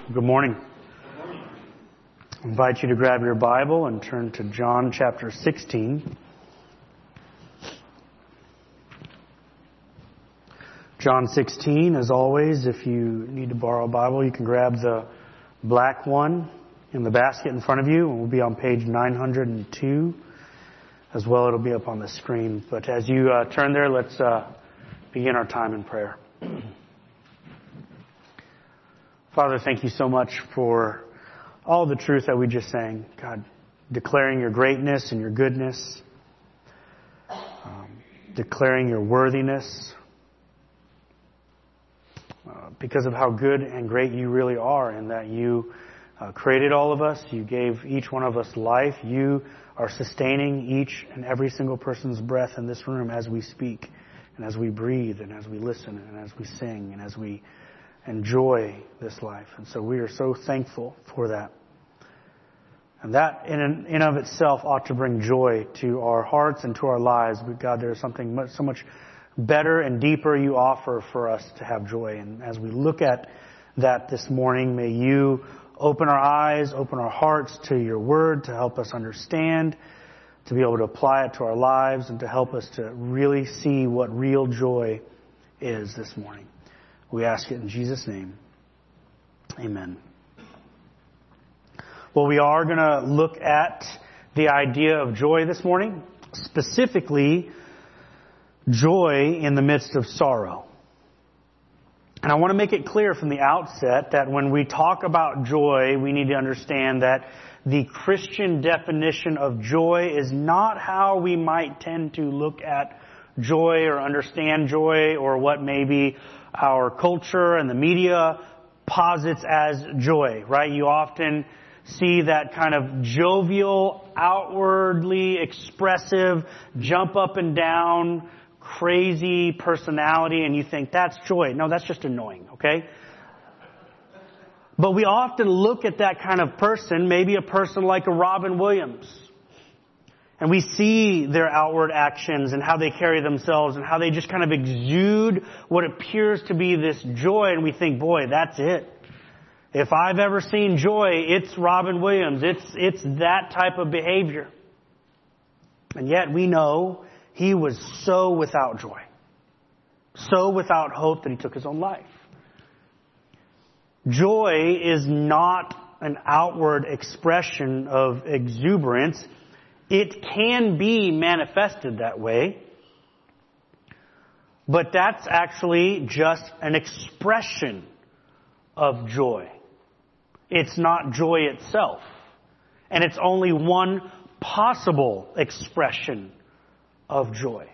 Good morning. I invite you to grab your Bible and turn to John chapter 16. John 16, as always, if you need to borrow a Bible, you can grab the black one in the basket in front of you, and we'll be on page 902. As well, it'll be up on the screen. But as you turn there, let's begin our time in prayer. Father, thank you so much for all the truth that we just sang. God, declaring your greatness and your goodness, declaring your worthiness, because of how good and great you really are, and that you created all of us. You gave each one of us life. You are sustaining each and every single person's breath in this room as we speak, and as we breathe, and as we listen, and as we sing, and as we enjoy this life. And so we are so thankful for that. And that in and of itself ought to bring joy to our hearts and to our lives. But God, there is something so much better and deeper you offer for us to have joy. And as we look at that this morning, may you open our eyes, open our hearts to your word to help us understand, to be able to apply it to our lives, and to help us to really see what real joy is this morning. We ask it in Jesus' name. Amen. Well, we are going to look at the idea of joy this morning, specifically joy in the midst of sorrow. And I want to make it clear from the outset that when we talk about joy, we need to understand that the Christian definition of joy is not how we might tend to look at joy or understand joy, or what maybe our culture and the media posits as joy, right? You often see that kind of jovial, outwardly expressive, jump up and down, crazy personality, and you think that's joy. No, that's just annoying, okay? But we often look at that kind of person, maybe a person like a Robin Williams, and we see their outward actions and how they carry themselves and how they just kind of exude what appears to be this joy, and we think, boy, that's it. If I've ever seen joy, it's Robin Williams. It's that type of behavior. And yet we know he was so without joy, so without hope that he took his own life. Joy is not an outward expression of exuberance. It can be manifested that way, but that's actually just an expression of joy. It's not joy itself. And it's only one possible expression of joy.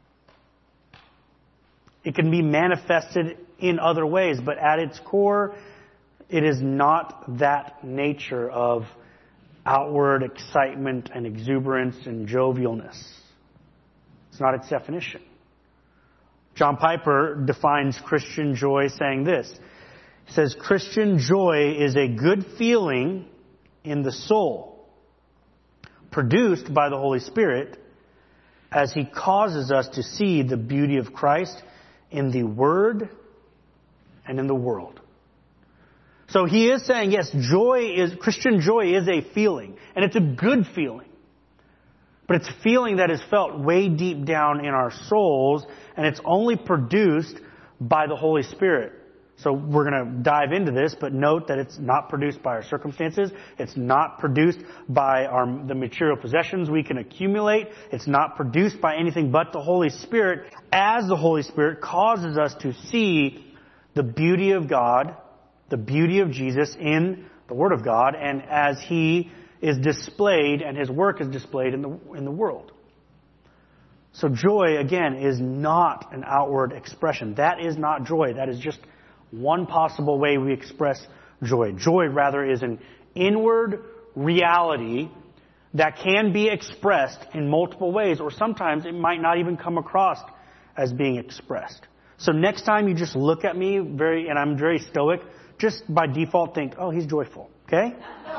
It can be manifested in other ways, but at its core, it is not that nature of outward excitement and exuberance and jovialness. It's not its definition. John Piper defines Christian joy saying this. He says, Christian joy is a good feeling in the soul, produced by the Holy Spirit, as He causes us to see the beauty of Christ in the Word and in the world. So he is saying, yes, Christian joy is a feeling, and it's a good feeling. But it's a feeling that is felt way deep down in our souls, and it's only produced by the Holy Spirit. So we're going to dive into this, but note that it's not produced by our circumstances. It's not produced by the material possessions we can accumulate. It's not produced by anything but the Holy Spirit, as the Holy Spirit causes us to see the beauty of God, the beauty of Jesus in the Word of God, and as He is displayed and His work is displayed in the world. So joy, again, is not an outward expression. That is not joy. That is just one possible way we express joy. Joy, rather, is an inward reality that can be expressed in multiple ways, or sometimes it might not even come across as being expressed. So next time you just look at me and I'm very stoic, just by default think, oh, he's joyful, okay?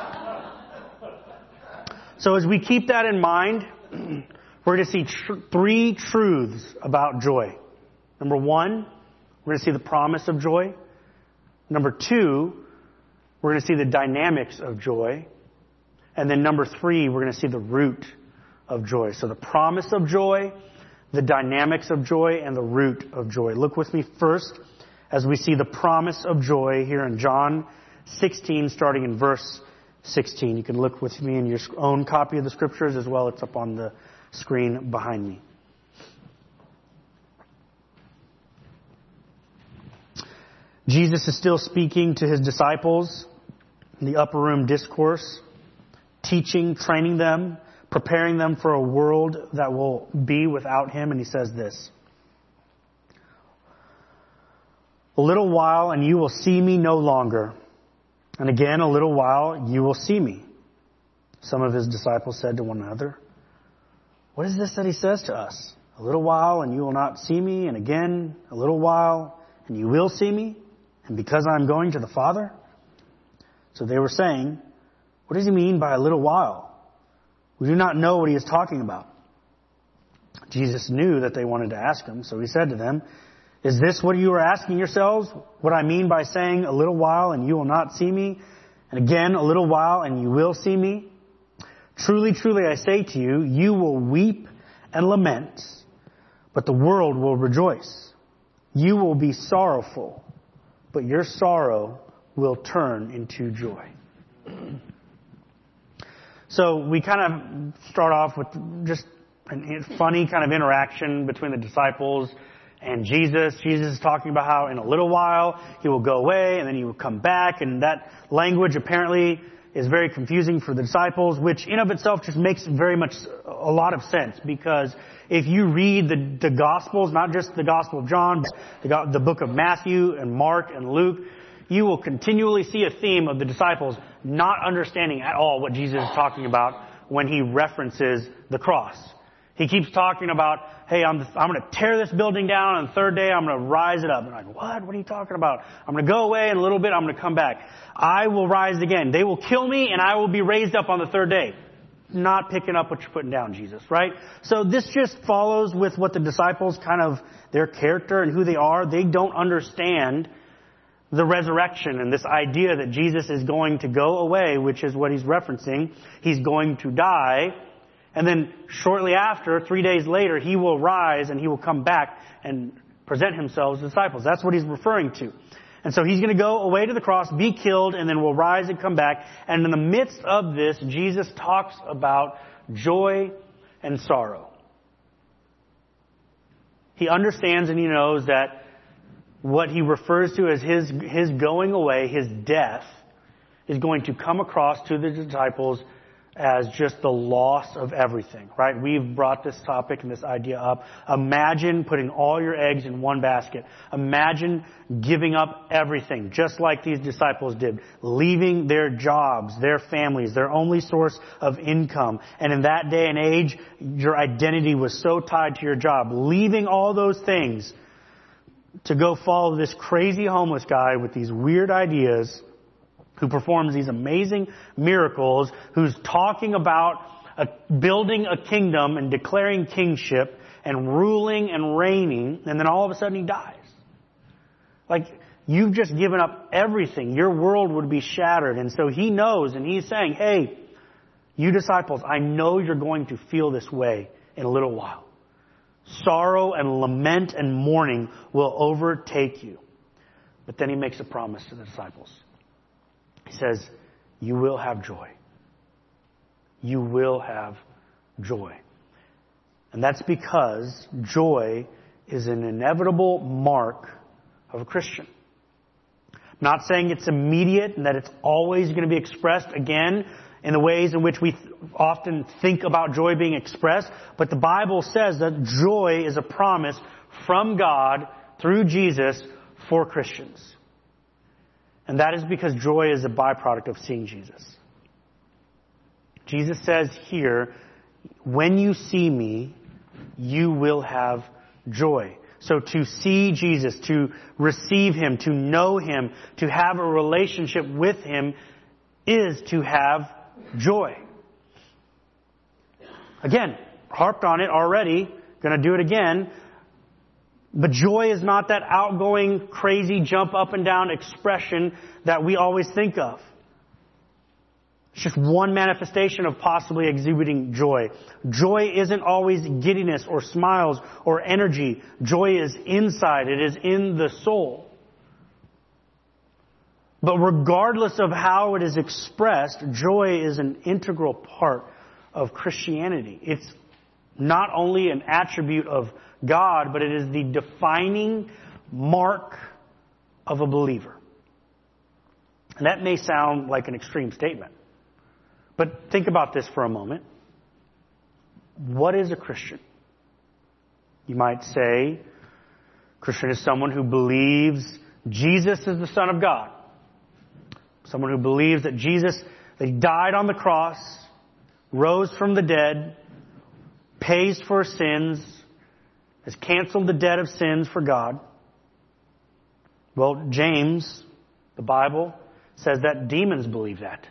So as we keep that in mind, we're going to see three truths about joy. Number one, we're going to see the promise of joy. Number two, We're going to see the dynamics of joy. And then number 3, we're going to see the root of joy. So the promise of joy, the dynamics of joy, and the root of joy. Look with me first as we see the promise of joy here in John 16, starting in verse 16. You can look with me in your own copy of the Scriptures as well. It's up on the screen behind me. Jesus is still speaking to his disciples in the upper room discourse, teaching, training them, preparing them for a world that will be without him. And he says this: "A little while and you will see me no longer. And again, a little while you will see me." Some of his disciples said to one another, "What is this that he says to us? A little while and you will not see me, and again, a little while and you will see me, and because I am going to the Father?" So they were saying, "What does he mean by a little while? We do not know what he is talking about." Jesus knew that they wanted to ask him, so he said to them, "Is this what you are asking yourselves? What I mean by saying a little while and you will not see me, and again a little while and you will see me? Truly, truly, I say to you, you will weep and lament, but the world will rejoice. You will be sorrowful, but your sorrow will turn into joy." So we kind of start off with just a funny kind of interaction between the disciples and Jesus. Jesus is talking about how in a little while he will go away and then he will come back. And that language apparently is very confusing for the disciples, which in of itself just makes very much a lot of sense. Because if you read the Gospels, not just the Gospel of John, but the book of Matthew and Mark and Luke, you will continually see a theme of the disciples not understanding at all what Jesus is talking about when he references the cross. He keeps talking about, hey, I'm going to tear this building down, and the third day I'm going to rise it up. And I'm like, what? What are you talking about? I'm going to go away in a little bit. I'm going to come back. I will rise again. They will kill me, and I will be raised up on the third day. Not picking up what you're putting down, Jesus, right? So this just follows with what the disciples kind of, their character and who they are. They don't understand the resurrection and this idea that Jesus is going to go away, which is what he's referencing. He's going to die. And then shortly after, 3 days later, he will rise and he will come back and present himself to the disciples. That's what he's referring to. And so he's going to go away to the cross, be killed, and then will rise and come back. And in the midst of this, Jesus talks about joy and sorrow. He understands and he knows that what he refers to as his going away, his death, is going to come across to the disciples as just the loss of everything, right? We've brought this topic and this idea up. Imagine putting all your eggs in one basket. Imagine giving up everything, just like these disciples did, leaving their jobs, their families, their only source of income. And in that day and age, your identity was so tied to your job. Leaving all those things to go follow this crazy homeless guy with these weird ideas who performs these amazing miracles, who's talking about building a kingdom and declaring kingship and ruling and reigning, and then all of a sudden he dies. Like, you've just given up everything. Your world would be shattered. And so he knows, and he's saying, hey, you disciples, I know you're going to feel this way in a little while. Sorrow and lament and mourning will overtake you. But then he makes a promise to the disciples. He says, you will have joy. You will have joy. And that's because joy is an inevitable mark of a Christian. I'm not saying it's immediate and that it's always going to be expressed again in the ways in which we often think about joy being expressed. But the Bible says that joy is a promise from God through Jesus for Christians. And that is because joy is a byproduct of seeing Jesus. Jesus says here, when you see me, you will have joy. So to see Jesus, to receive him, to know him, to have a relationship with him is to have joy. Again, harped on it already, going to do it again. But joy is not that outgoing, crazy, jump up and down expression that we always think of. It's just one manifestation of possibly exhibiting joy. Joy isn't always giddiness or smiles or energy. Joy is inside. It is in the soul. But regardless of how it is expressed, joy is an integral part of Christianity. It's not only an attribute of God, but it is the defining mark of a believer. And that may sound like an extreme statement. But think about this for a moment. What is a Christian? You might say, Christian is someone who believes Jesus is the Son of God. Someone who believes that Jesus, that He died on the cross, rose from the dead, pays for sins, has canceled the debt of sins for God. Well, James, the Bible, says that demons believe that.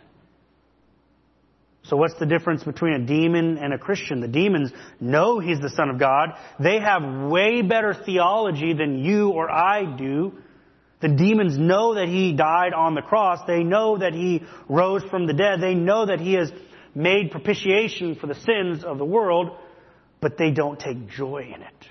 So what's the difference between a demon and a Christian? The demons know He's the Son of God. They have way better theology than you or I do. The demons know that He died on the cross. They know that He rose from the dead. They know that He has made propitiation for the sins of the world, but they don't take joy in it.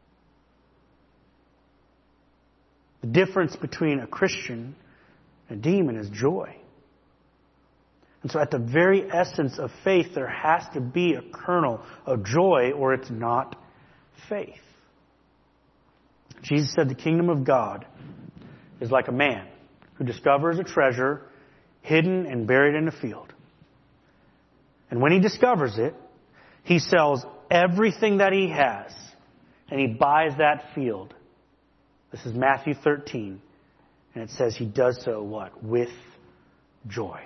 The difference between a Christian and a demon is joy. And so at the very essence of faith, there has to be a kernel of joy, or it's not faith. Jesus said the kingdom of God is like a man who discovers a treasure hidden and buried in a field. And when he discovers it, he sells everything that he has and he buys that field. This is Matthew 13. And it says he does so what? With joy.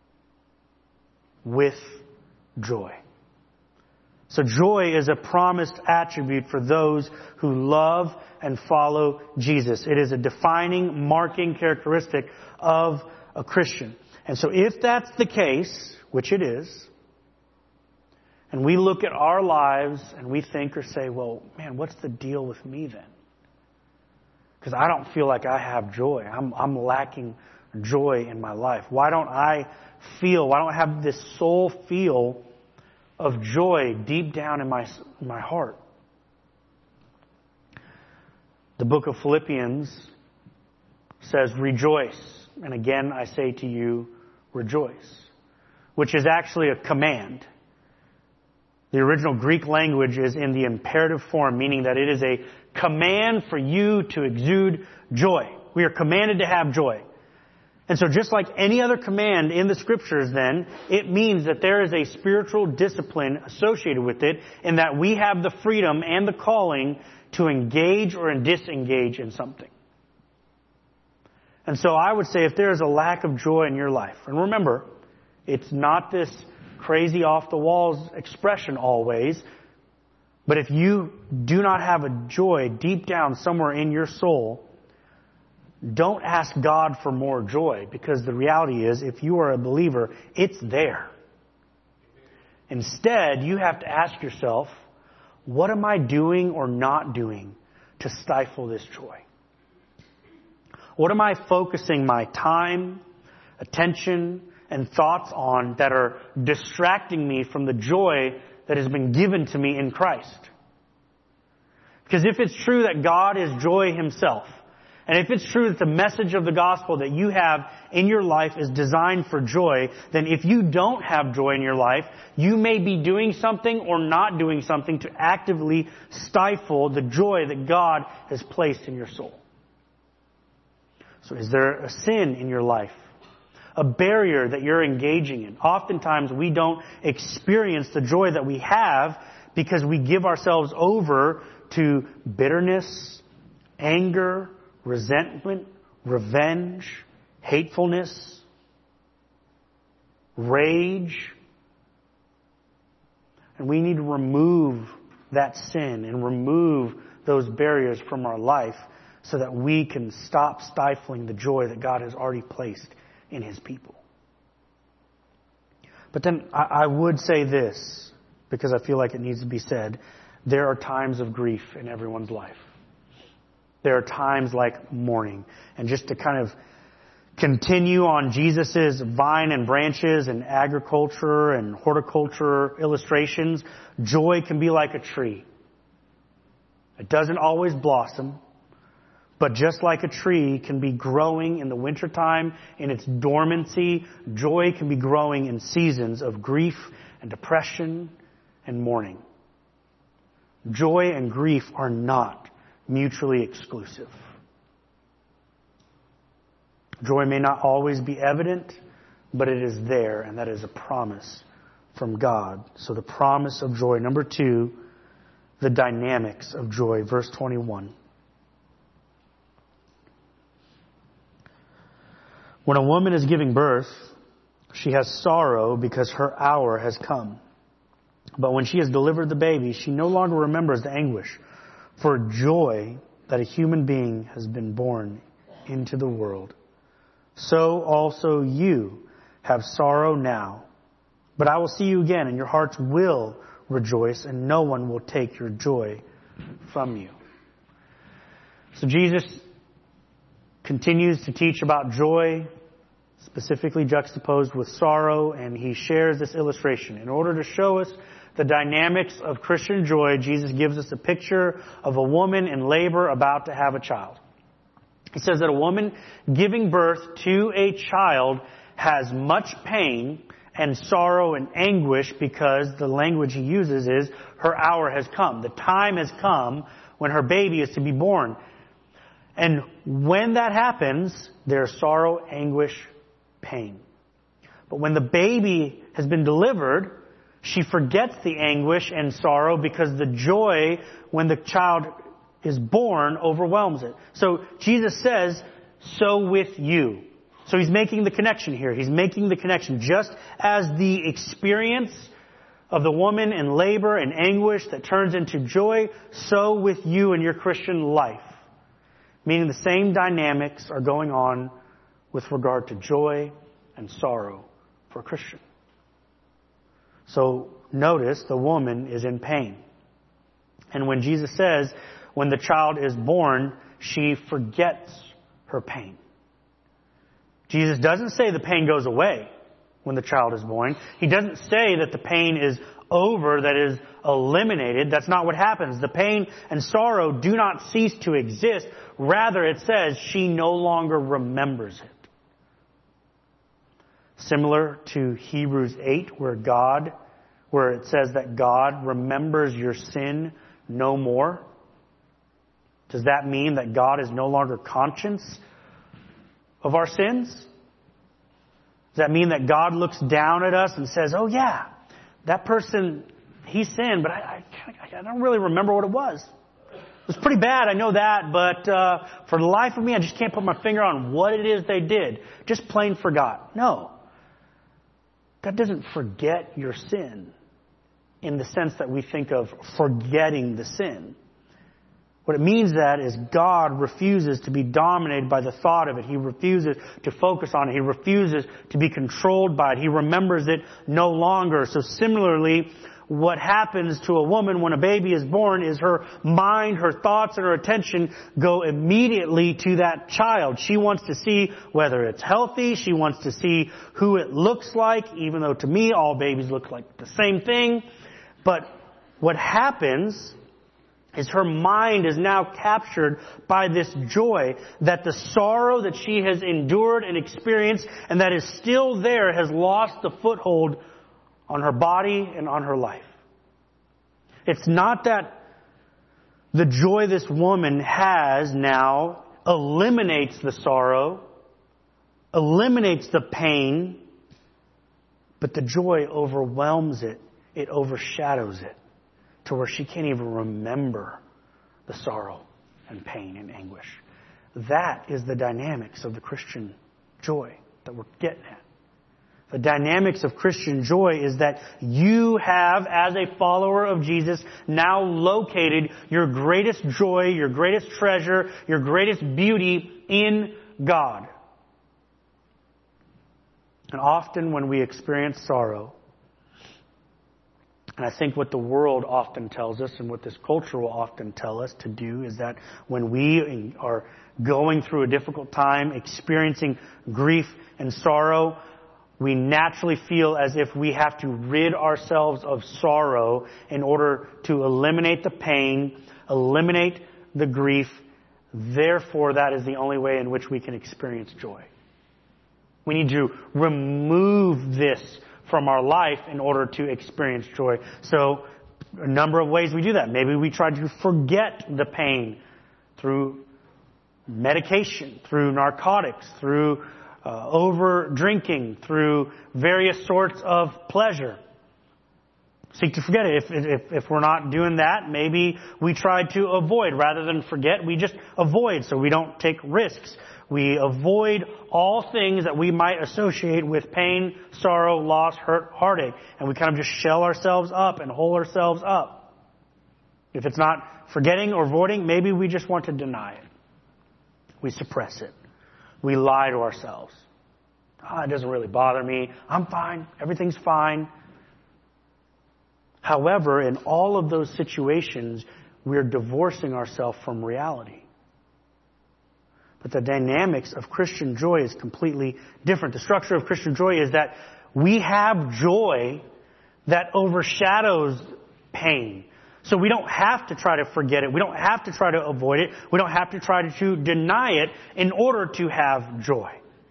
With joy. So joy is a promised attribute for those who love and follow Jesus. It is a defining, marking characteristic of a Christian. And so if that's the case, which it is, and we look at our lives and we think or say, well, man, what's the deal with me then? Because I don't feel like I have joy. I'm lacking joy in my life. Why don't I have this soul feel of joy deep down in my heart? The book of Philippians says, rejoice. And again, I say to you, rejoice. Which is actually a command. The original Greek language is in the imperative form, meaning that it is a command for you to exude joy. We are commanded to have joy. And so just like any other command in the Scriptures then, it means that there is a spiritual discipline associated with it, and that we have the freedom and the calling to engage or disengage in something. And so I would say if there is a lack of joy in your life, and remember, it's not this crazy off-the-walls expression always, but if you do not have a joy deep down somewhere in your soul, don't ask God for more joy, because the reality is, if you are a believer, it's there. Instead, you have to ask yourself, what am I doing or not doing to stifle this joy? What am I focusing my time, attention, and thoughts on that are distracting me from the joy that has been given to me in Christ? Because if it's true that God is joy Himself, and if it's true that the message of the gospel that you have in your life is designed for joy, then if you don't have joy in your life, you may be doing something or not doing something to actively stifle the joy that God has placed in your soul. So is there a sin in your life? A barrier that you're engaging in? Oftentimes we don't experience the joy that we have because we give ourselves over to bitterness, anger, resentment, revenge, hatefulness, rage. And we need to remove that sin and remove those barriers from our life so that we can stop stifling the joy that God has already placed in His people. But then I would say this, because I feel like it needs to be said. There are times of grief in everyone's life. There are times like mourning. And just to kind of continue on Jesus' vine and branches and agriculture and horticulture illustrations, joy can be like a tree. It doesn't always blossom, but just like a tree can be growing in the wintertime in its dormancy, joy can be growing in seasons of grief and depression and mourning. Joy and grief are not mutually exclusive. Joy may not always be evident, but it is there, and that is a promise from God. So the promise of joy. Number 2, the dynamics of joy. Verse 21. When a woman is giving birth, she has sorrow because her hour has come. But when she has delivered the baby, she no longer remembers the anguish for joy that a human being has been born into the world. So also you have sorrow now, but I will see you again, and your hearts will rejoice, and no one will take your joy from you. So Jesus continues to teach about joy, specifically juxtaposed with sorrow, and he shares this illustration. In order to show us the dynamics of Christian joy, Jesus gives us a picture of a woman in labor about to have a child. He says that a woman giving birth to a child has much pain and sorrow and anguish because the language he uses is her hour has come. The time has come when her baby is to be born. And when that happens, there's sorrow, anguish, pain. But when the baby has been delivered, she forgets the anguish and sorrow because the joy when the child is born overwhelms it. So Jesus says, so with you. So he's making the connection here. He's making the connection. Just as the experience of the woman in labor and anguish that turns into joy, so with you in your Christian life. Meaning the same dynamics are going on with regard to joy and sorrow for a Christian. So notice the woman is in pain. And when Jesus says, when the child is born, she forgets her pain. Jesus doesn't say the pain goes away when the child is born. He doesn't say that the pain is over, that is eliminated. That's not what happens. The pain and sorrow do not cease to exist. Rather, it says she no longer remembers it. Similar to Hebrews 8, where it says that God remembers your sin no more. Does that mean that God is no longer conscious of our sins? Does that mean that God looks down at us and says, oh yeah, that person, he sinned, but I don't really remember what it was. It was pretty bad, I know that, but for the life of me, I just can't put my finger on what it is they did. Just plain forgot. No. God doesn't forget your sin in the sense that we think of forgetting the sin. What it means that is God refuses to be dominated by the thought of it. He refuses to focus on it. He refuses to be controlled by it. He remembers it no longer. So similarly, what happens to a woman when a baby is born is her mind, her thoughts, and her attention go immediately to that child. She wants to see whether it's healthy. She wants to see who it looks like, even though to me all babies look like the same thing. But what happens is her mind is now captured by this joy that the sorrow that she has endured and experienced and that is still there has lost the foothold on her body and on her life. It's not that the joy this woman has now eliminates the sorrow, eliminates the pain, but the joy overwhelms it. It overshadows it to where she can't even remember the sorrow and pain and anguish. That is the dynamics of the Christian joy that we're getting at. The dynamics of Christian joy is that you have, as a follower of Jesus, now located your greatest joy, your greatest treasure, your greatest beauty in God. And often when we experience sorrow, And I think what the world often tells us and what this culture will often tell us to do is that when we are going through a difficult time, experiencing grief and sorrow, we naturally feel as if we have to rid ourselves of sorrow in order to eliminate the pain, eliminate the grief. Therefore, that is the only way in which we can experience joy. We need to remove this from our life in order to experience joy. So, a number of ways we do that. Maybe we try to forget the pain through medication, through narcotics, through over drinking, through various sorts of pleasure. Seek to forget it. If we're not doing that, maybe we try to avoid. Rather than forget, we just avoid so we don't take risks. We avoid all things that we might associate with pain, sorrow, loss, hurt, heartache. And we kind of just shell ourselves up and hold ourselves up. If it's not forgetting or avoiding, maybe we just want to deny it. We suppress it. We lie to ourselves. It doesn't really bother me. I'm fine. Everything's fine. However, in all of those situations, we're divorcing ourselves from reality. But the dynamics of Christian joy is completely different. The structure of Christian joy is that we have joy that overshadows pain. So we don't have to try to forget it. We don't have to try to avoid it. We don't have to try to deny it in order to have joy.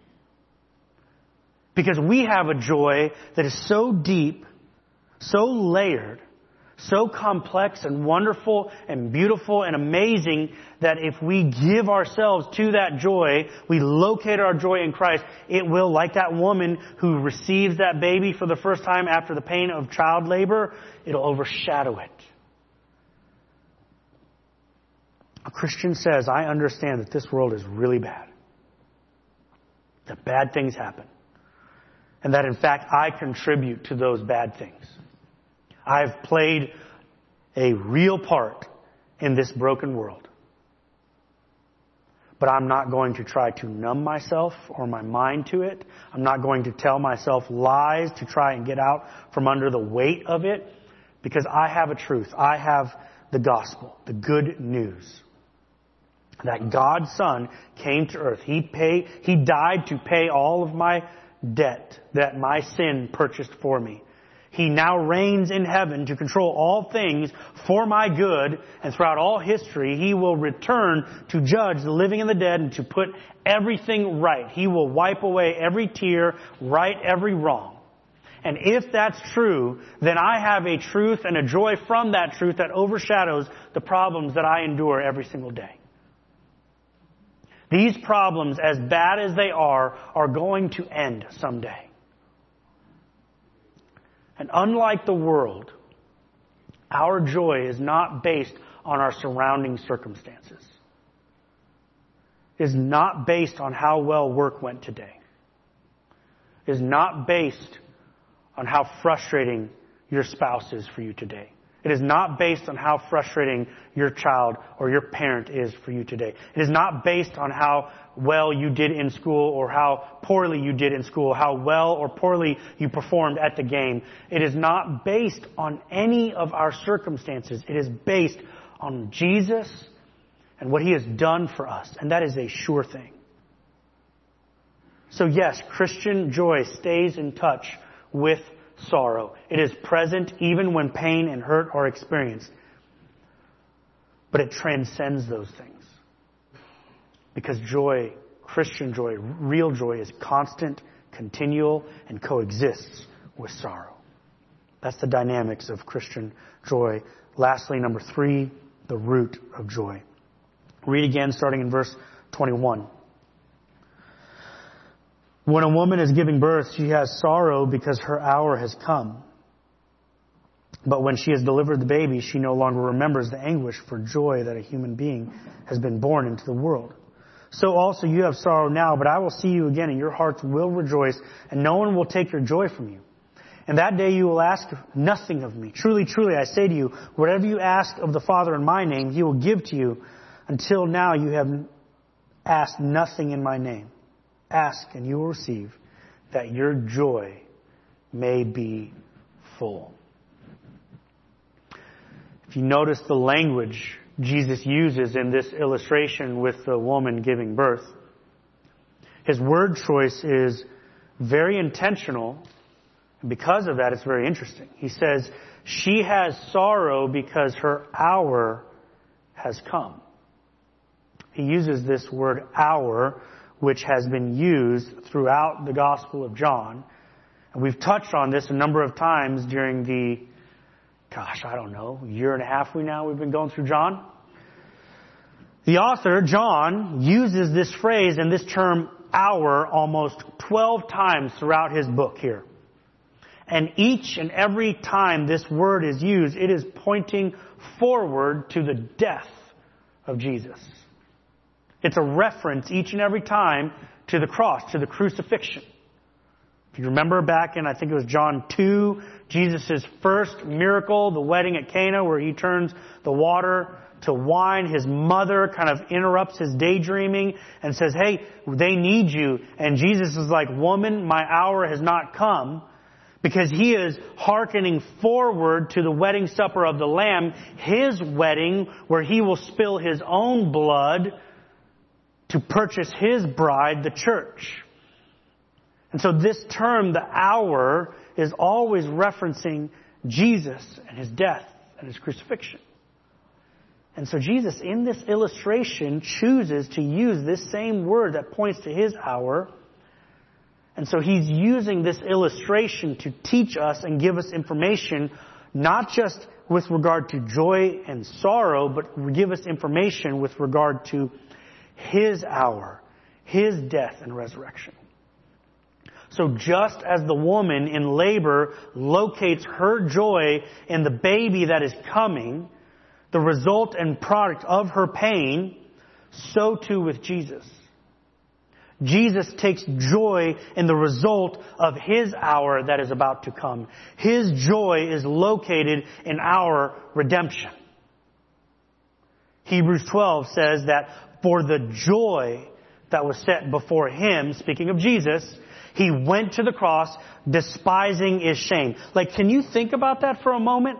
Because we have a joy that is so deep, so layered, so complex and wonderful and beautiful and amazing that if we give ourselves to that joy, we locate our joy in Christ, it will, like that woman who receives that baby for the first time after the pain of child labor, it'll overshadow it. A Christian says, I understand that this world is really bad. That bad things happen. And that in fact I contribute to those bad things. I've played a real part in this broken world. But I'm not going to try to numb myself or my mind to it. I'm not going to tell myself lies to try and get out from under the weight of it. Because I have a truth. I have the gospel, the good news. That God's Son came to earth. He died to pay all of my debt that my sin purchased for me. He now reigns in heaven to control all things for my good, and throughout all history, He will return to judge the living and the dead and to put everything right. He will wipe away every tear, right every wrong. And if that's true, then I have a truth and a joy from that truth that overshadows the problems that I endure every single day. These problems, as bad as they are going to end someday. And unlike the world, our joy is not based on our surrounding circumstances. It is not based on how well work went today. It is not based on how frustrating your spouse is for you today. It is not based on how frustrating your child or your parent is for you today. It is not based on how well you did in school or how poorly you did in school, how well or poorly you performed at the game. It is not based on any of our circumstances. It is based on Jesus and what He has done for us. And that is a sure thing. So yes, Christian joy stays in touch with sorrow. It is present even when pain and hurt are experienced. But it transcends those things. Because joy, Christian joy, real joy is constant, continual, and coexists with sorrow. That's the dynamics of Christian joy. Lastly, number 3, the root of joy. Read again starting in verse 21. When a woman is giving birth, she has sorrow because her hour has come. But when she has delivered the baby, she no longer remembers the anguish for joy that a human being has been born into the world. So also you have sorrow now, but I will see you again, and your hearts will rejoice, and no one will take your joy from you. And that day you will ask nothing of me. Truly, truly, I say to you, whatever you ask of the Father in my name, He will give to you. Until now you have asked nothing in my name. Ask and you will receive, that your joy may be full. If you notice the language Jesus uses in this illustration with the woman giving birth, his word choice is very intentional, and because of that, it's very interesting. He says, she has sorrow because her hour has come. He uses this word hour, which has been used throughout the Gospel of John. And we've touched on this a number of times during the, year and a half we've been going through John. The author, John, uses this phrase and this term hour almost 12 times throughout his book here. And each and every time this word is used, it is pointing forward to the death of Jesus. It's a reference each and every time to the cross, to the crucifixion. If you remember back in, I think it was John 2, Jesus' first miracle, the wedding at Cana, where he turns the water to wine. His mother kind of interrupts his daydreaming and says, hey, they need you. And Jesus is like, woman, my hour has not come. Because he is hearkening forward to the wedding supper of the Lamb, his wedding, where he will spill his own blood to purchase his bride, the church. And so this term, the hour, is always referencing Jesus and his death and his crucifixion. And so Jesus, in this illustration, chooses to use this same word that points to his hour. And so he's using this illustration to teach us and give us information, not just with regard to joy and sorrow, but give us information with regard to his hour, his death and resurrection. So just as the woman in labor locates her joy in the baby that is coming, the result and product of her pain, so too with Jesus. Jesus takes joy in the result of his hour that is about to come. His joy is located in our redemption. Hebrews 12 says that for the joy that was set before him, speaking of Jesus, he went to the cross, despising his shame. Like, can you think about that for a moment?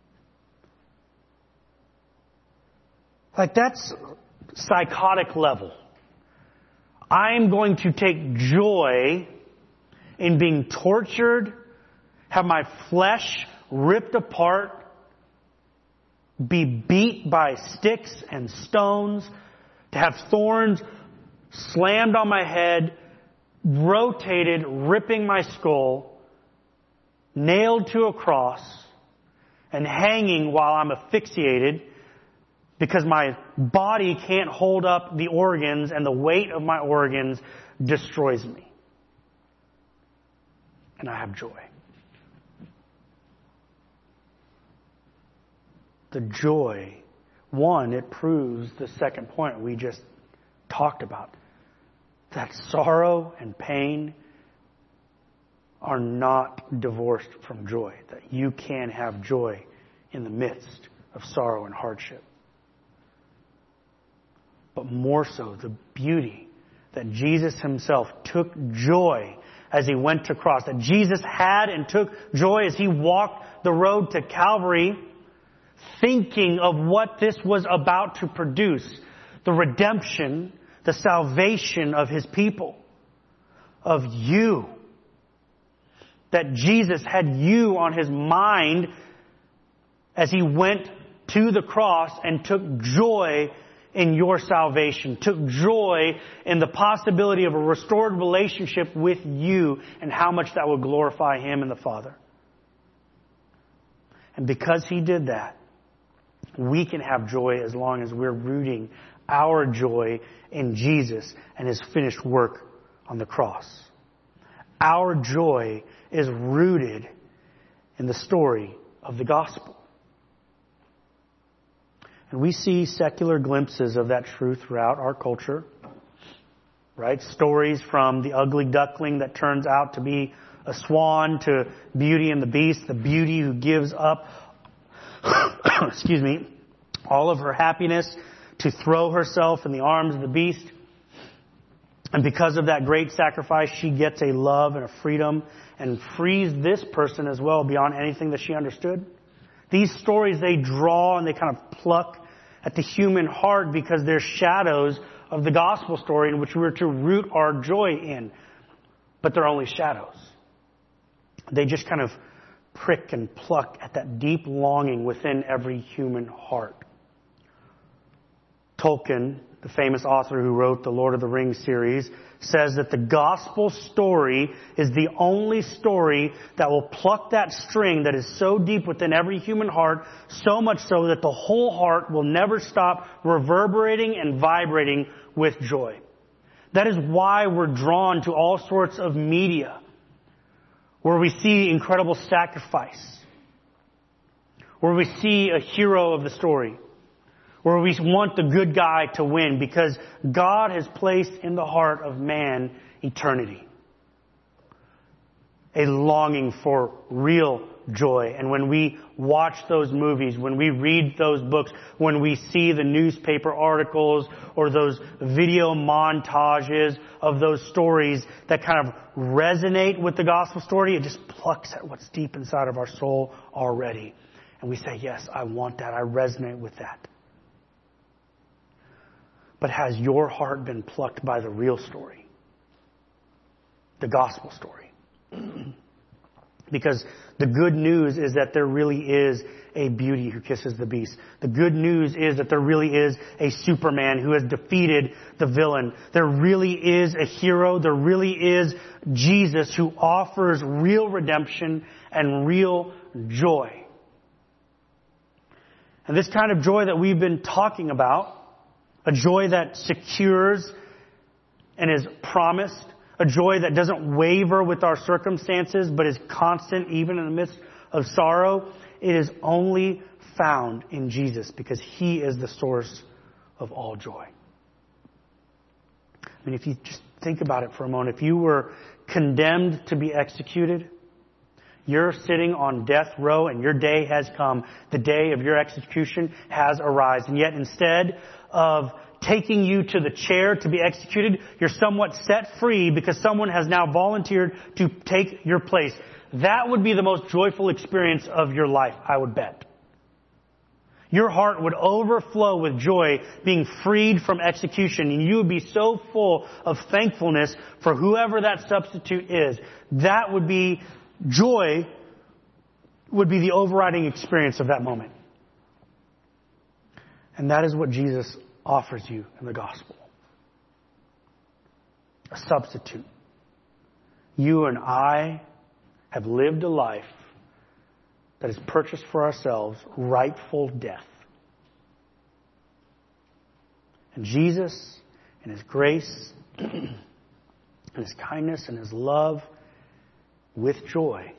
Like, that's psychotic level. I'm going to take joy in being tortured, have my flesh ripped apart, be beat by sticks and stones, to have thorns slammed on my head, rotated, ripping my skull, nailed to a cross, and hanging while I'm asphyxiated because my body can't hold up the organs and the weight of my organs destroys me. And I have joy. The joy, one, it proves the second point we just talked about. That sorrow and pain are not divorced from joy. That you can have joy in the midst of sorrow and hardship. But more so, the beauty that Jesus himself took joy as he went to cross. That Jesus had and took joy as he walked the road to Calvary, thinking of what this was about to produce. The redemption, the salvation of his people. Of you. That Jesus had you on his mind as he went to the cross and took joy in your salvation, took joy in the possibility of a restored relationship with you and how much that would glorify him and the Father. And because he did that, we can have joy as long as we're rooting our joy in Jesus and his finished work on the cross. Our joy is rooted in the story of the gospel. And we see secular glimpses of that truth throughout our culture. Right? Stories from the ugly duckling that turns out to be a swan to Beauty and the Beast, the beauty who gives up, all of her happiness to throw herself in the arms of the beast. And because of that great sacrifice, she gets a love and a freedom and frees this person as well beyond anything that she understood These stories, they draw and they kind of pluck at the human heart because they're shadows of the gospel story in which we're to root our joy in. But they're only shadows. They just kind of prick and pluck at that deep longing within every human heart. Tolkien, the famous author who wrote the Lord of the Rings series, says that the gospel story is the only story that will pluck that string that is so deep within every human heart, so much so that the whole heart will never stop reverberating and vibrating with joy. That is why we're drawn to all sorts of media, where we see incredible sacrifice, where we see a hero of the story, where we want the good guy to win, because God has placed in the heart of man eternity. A longing for real joy. And when we watch those movies, when we read those books, when we see the newspaper articles or those video montages of those stories that kind of resonate with the gospel story, it just plucks at what's deep inside of our soul already. And we say, yes, I want that. I resonate with that. But has your heart been plucked by the real story? The gospel story? Because the good news is that there really is a beauty who kisses the beast. The good news is that there really is a Superman who has defeated the villain. There really is a hero. There really is Jesus who offers real redemption and real joy. And this kind of joy that we've been talking about, a joy that secures and is promised, a joy that doesn't waver with our circumstances, but is constant even in the midst of sorrow. It is only found in Jesus because He is the source of all joy. I mean, if you just think about it for a moment, if you were condemned to be executed, you're sitting on death row and your day has come. The day of your execution has arisen. And yet instead of taking you to the chair to be executed, you're somewhat set free because someone has now volunteered to take your place. That would be the most joyful experience of your life, I would bet. Your heart would overflow with joy being freed from execution, and you would be so full of thankfulness for whoever that substitute is. That would be joy, would be the overriding experience of that moment. And that is what Jesus offers you in the gospel. A substitute. You and I have lived a life that has purchased for ourselves rightful death. And Jesus, in His grace, and His kindness, and His love, with joy,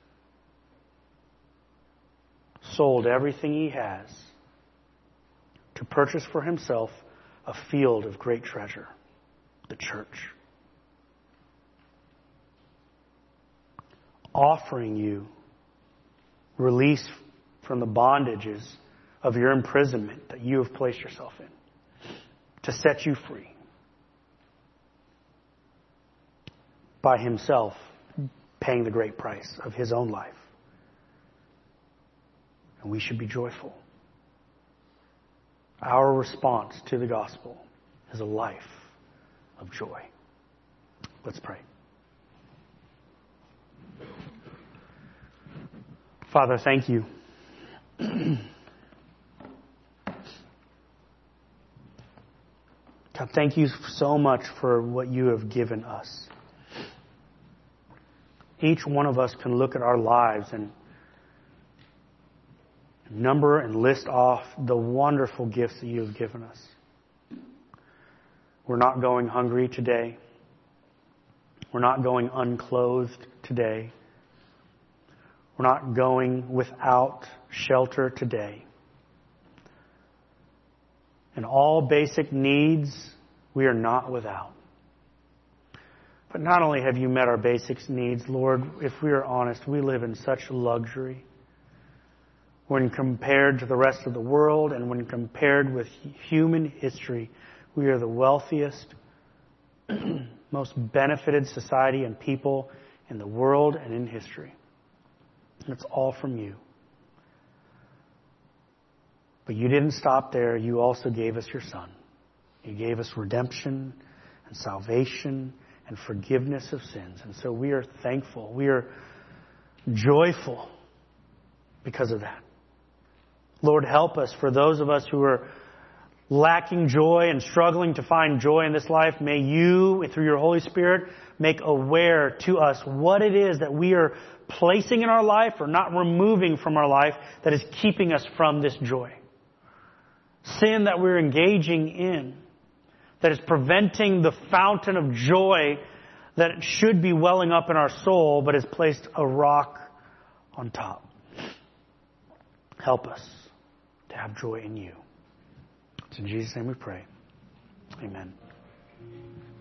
sold everything He has to purchase for Himself a field of great treasure, the church. Offering you release from the bondages of your imprisonment that you have placed yourself in, to set you free by Himself paying the great price of His own life. And we should be joyful. Our response to the gospel is a life of joy. Let's pray. Father, thank you. God, thank you so much for what you have given us. Each one of us can look at our lives and number and list off the wonderful gifts that you have given us. We're not going hungry today. We're not going unclothed today. We're not going without shelter today. And all basic needs we are not without. But not only have you met our basic needs, Lord, if we are honest, we live in such luxury. When compared to the rest of the world and when compared with human history, we are the wealthiest, most benefited society and people in the world and in history. And it's all from you. But you didn't stop there. You also gave us your Son. You gave us redemption and salvation and forgiveness of sins. And so we are thankful. We are joyful because of that. Lord, help us. For those of us who are lacking joy and struggling to find joy in this life, may you, through your Holy Spirit, make aware to us what it is that we are placing in our life or not removing from our life that is keeping us from this joy. Sin that we're engaging in that is preventing the fountain of joy that should be welling up in our soul, but has placed a rock on top. Help us to have joy in you. It's in Jesus' name we pray. Amen.